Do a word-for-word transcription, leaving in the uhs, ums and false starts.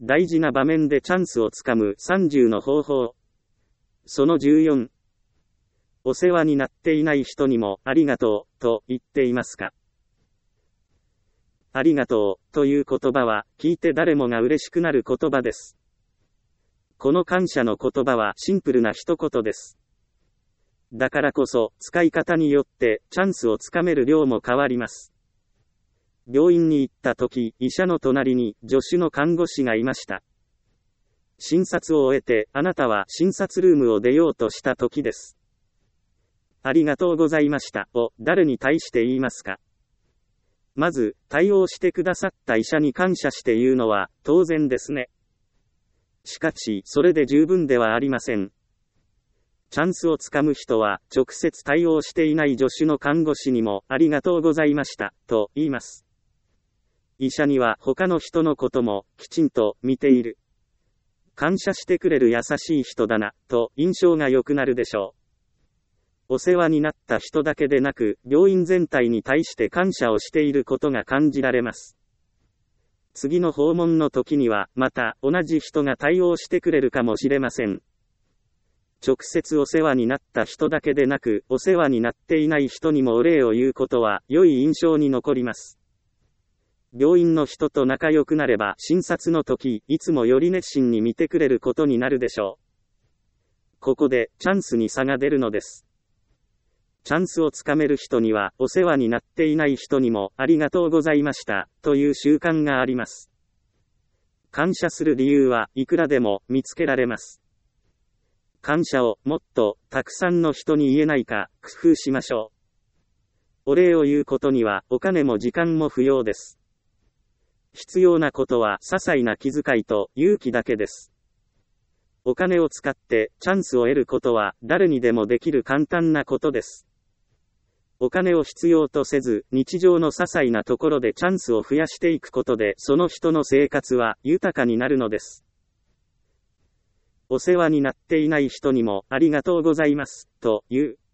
大事な場面でチャンスをつかむさんじゅうの方法。そのじゅうよん。お世話になっていない人にもありがとうと言っていますか？ありがとうという言葉は聞いて誰もが嬉しくなる言葉です。この感謝の言葉はシンプルな一言です。だからこそ使い方によってチャンスをつかめる量も変わります。病院に行った時、医者の隣に助手の看護師がいました。診察を終えてあなたは診察ルームを出ようとした時です。ありがとうございましたを誰に対して言いますか？まず、対応してくださった医者に感謝して言うのは当然ですね。しかし、それで十分ではありません。チャンスをつかむ人は、直接対応していない助手の看護師にも、ありがとうございました、と言います。医者には他の人のことも、きちんと見ている。感謝してくれる優しい人だな、と印象が良くなるでしょう。お世話になった人だけでなく、病院全体に対して感謝をしていることが感じられます。次の訪問の時には、また同じ人が対応してくれるかもしれません。直接お世話になった人だけでなく、お世話になっていない人にもお礼を言うことは、良い印象に残ります。病院の人と仲良くなれば、診察の時、いつもより熱心に見てくれることになるでしょう。ここで、チャンスに差が出るのです。チャンスをつかめる人には、お世話になっていない人にも、ありがとうございました、という習慣があります。感謝する理由はいくらでも見つけられます。感謝をもっとたくさんの人に言えないか工夫しましょう。お礼を言うことにはお金も時間も不要です。必要なことは些細な気遣いと勇気だけです。お金を使ってチャンスを得ることは誰にでもできる簡単なことです。お金を必要とせず、日常の些細なところでチャンスを増やしていくことで、その人の生活は豊かになるのです。お世話になっていない人にもありがとうございます、という。